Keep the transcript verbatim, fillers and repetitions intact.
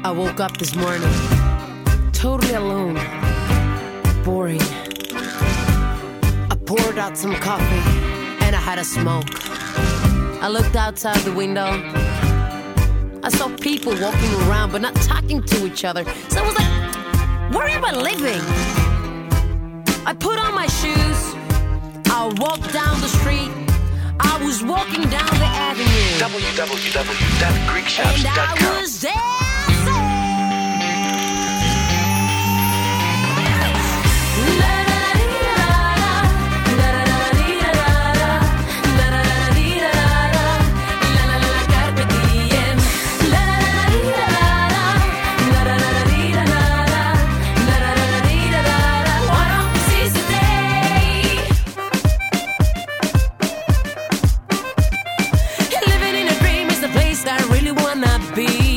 I woke up this morning, totally alone, boring. I poured out some coffee and I had a smoke. I looked outside the window. I saw people walking around but not talking to each other. So I was like, where am I living? I put on my shoes. I walked down the street. I was walking down the avenue. w w w dot greek shops dot com. And I was dancing. Living in a dream is the place I really wanna be.